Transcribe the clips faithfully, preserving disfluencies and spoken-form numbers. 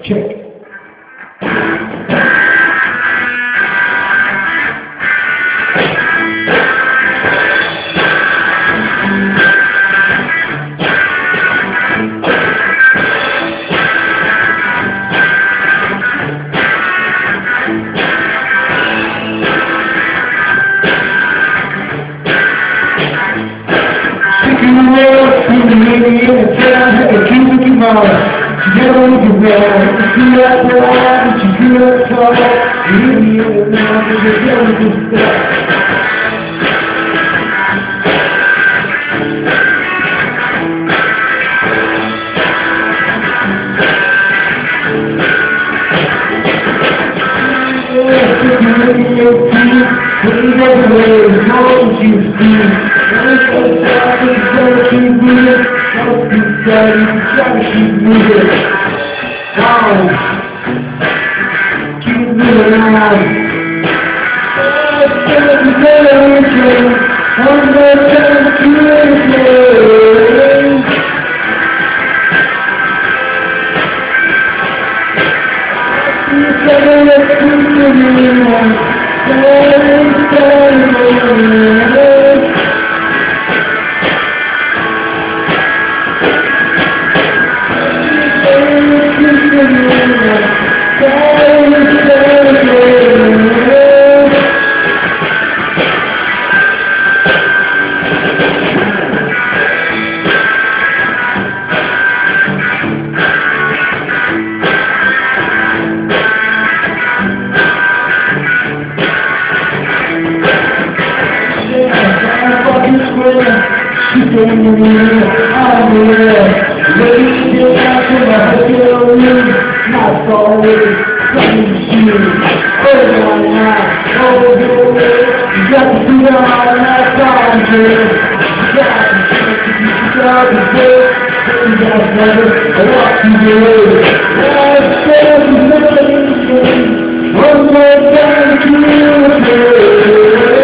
Check. Sticking the world through the radio and sound like a king with your mouth. You never look around, you see that pride, but you feel that talk. You're in the air now, but you're never just stop. Sticking the radio through, putting everywhere, as long as you see. Don't stop, but you gotta keep moving. Don't be sad, you gotta keep moving. Wow. Keep moving on. Oh, it's gonna be better. One more time, keep moving. You gotta keep moving on. Don't stop moving. She's in the mirror, I'm here. Ready to get back to my hotel room. Not always something to shoot. Over my night, over your way. You got to see it all that time, girl. You got to see it, you got to see it. You got to never walk through the way. Last day is nothing. One more time to you.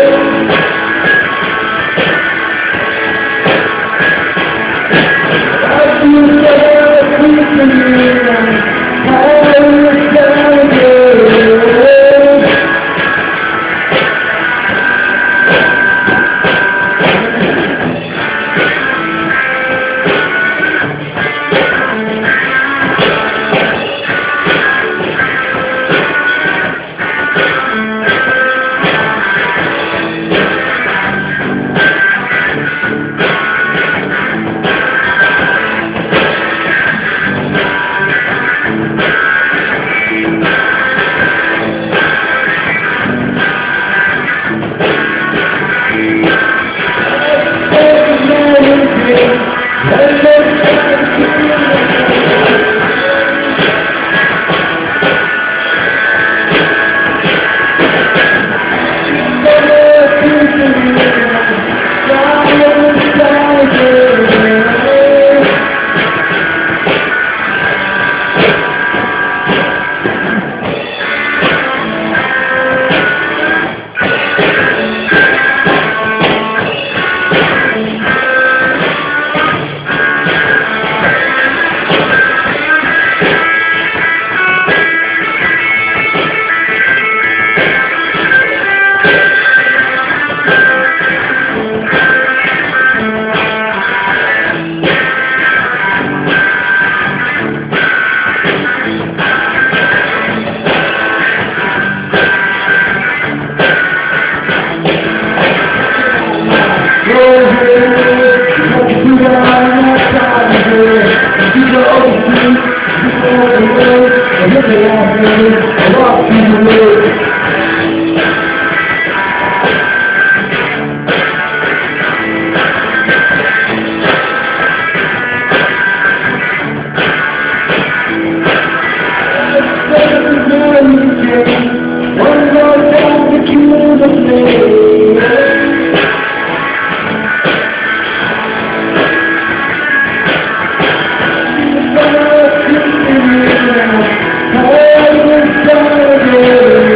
Oh,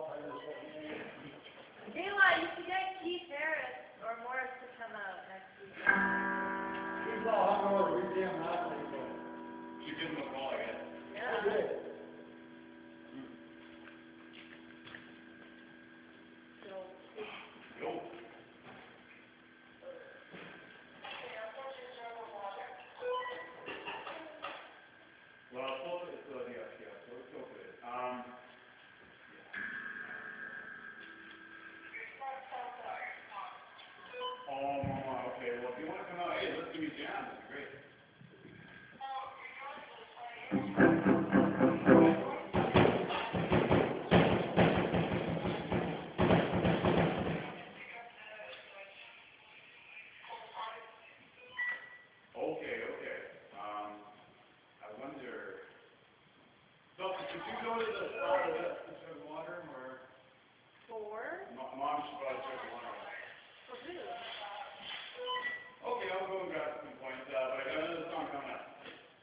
Eli, you should get Keith Harris or Morris to come out next week. He's all hungover. He's damn hot. You give him a call, I guess. Yeah. Okay. So, Yo. Well, so it's uh, yeah, yeah, so it's okay. Um, oh, mama, okay. Well, if you want to come out, hey, let's give me jam. That'd be great. Okay, okay. Um, I wonder. So, did you go to the spot of this to chug water, or four? Mo- mom should probably chug water? For who? Okay, I'll go and grab some points, uh, but I got another song coming up.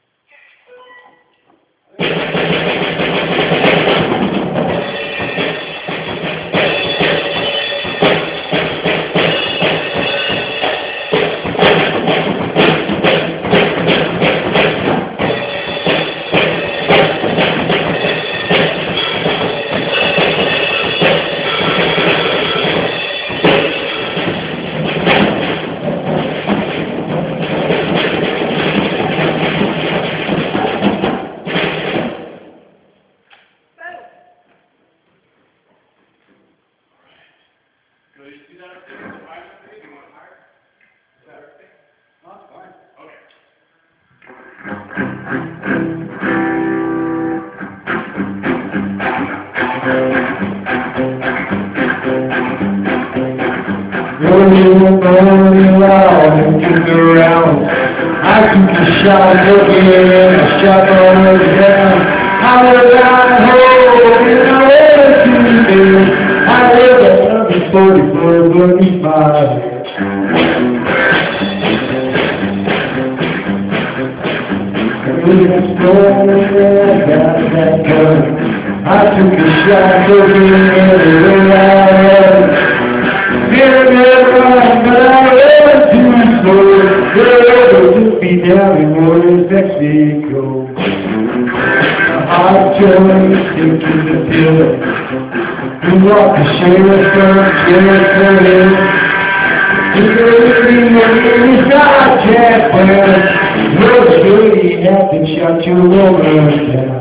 So you see that up there? The five minute you want higher? Is that okay? Huh? Fine. Okay. Rolling, rolling loud and kick around. I took a shot looking and a shot on the ground. I was out home and I went to bed. I was at forty-four beneath my head. Moving slowly and I got that gun. I took a shot looking and I had. Didn't run, but I ran too slow. They took me down in northern Mexico. My heart journey taking the pill. We walked the sheriff from Jericho. He gave me a really shot, Jack Brown. No shady happened, shot your woman down.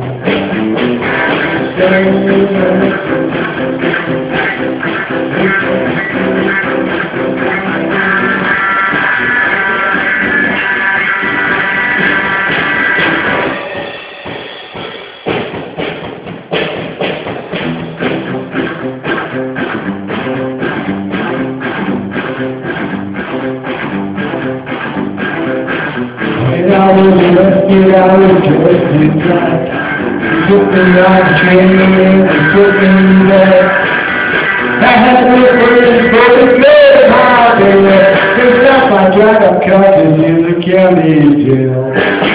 When I was arrested, I was dressed in black. They took me on the train and they took me back. I had no friends, but the good heart there. There's stuff I tried to cut in the county jail.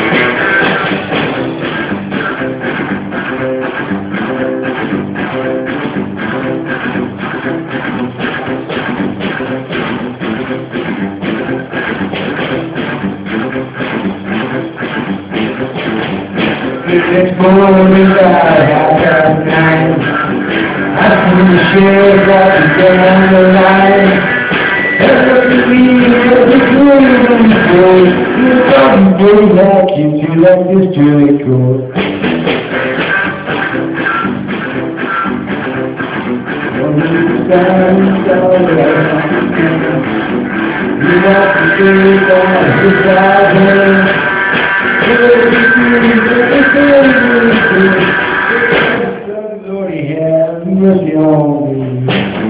The next morning I had that night. I see the sheriff walking down the line. And look at me, every good in the court. You don't really like you to like this jury court. On the side, it's all right. You walk the street on his side. Lord, he had mercy on me.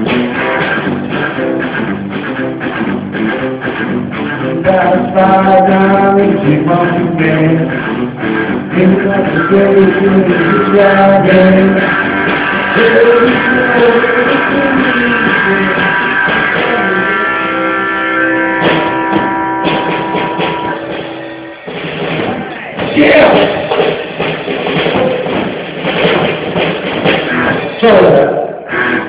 That's five dollars to my man. It's not the greatest thing to try, man. Yeah! So,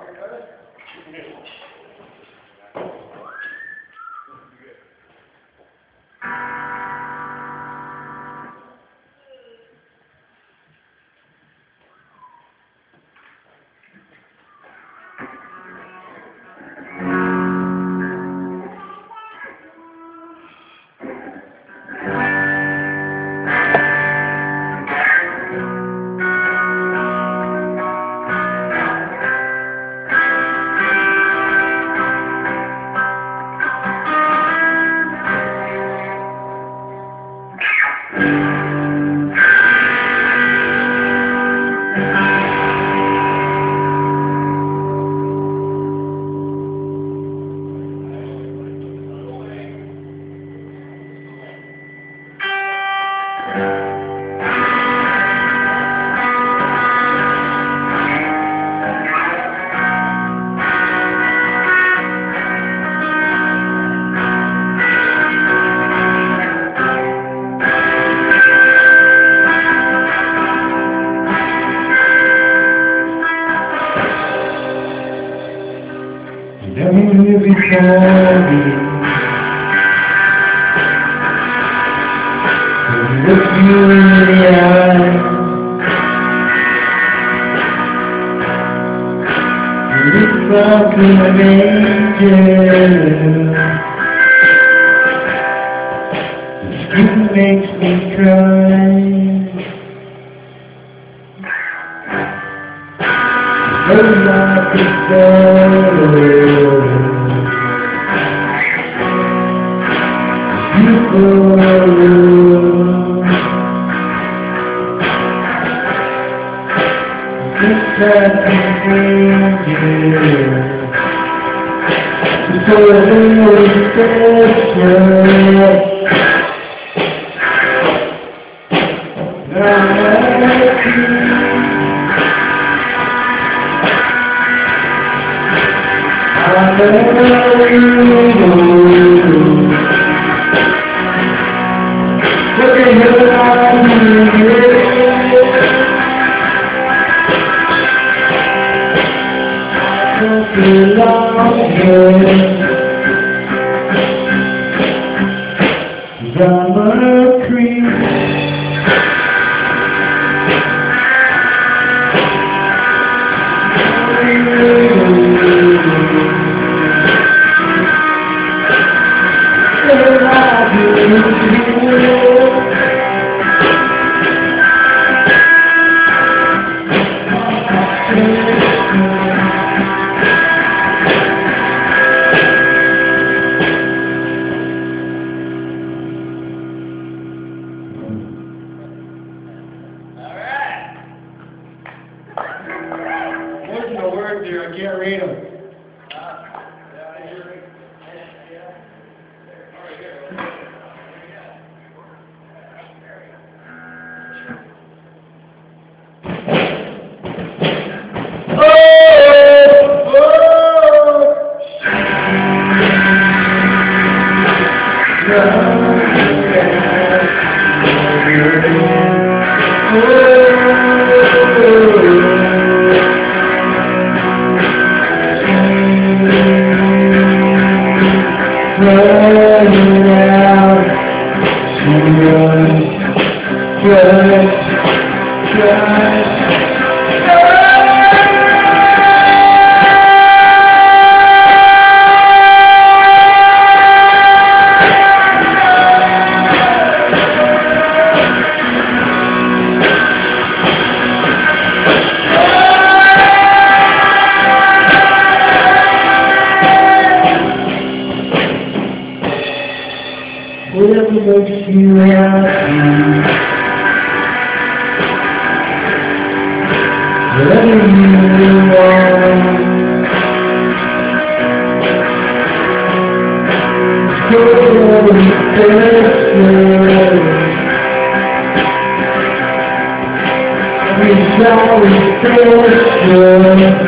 Never here before me. When you look you in the eye, you look like an angel. Your skin makes me cry. Love like a star. Just like an angel, so very special. I love you. Look at your eyes. Belong here. I'm a creep. There's no words here, I can't read them. Running out to run, run, run. Whatever makes you happy, whatever you want, so special. It's always special.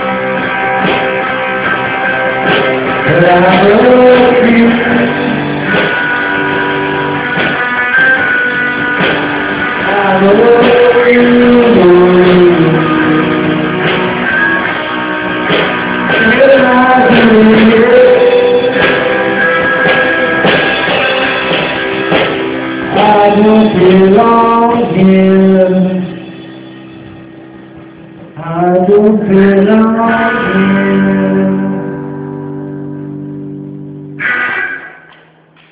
But I love you. I love you. في العالم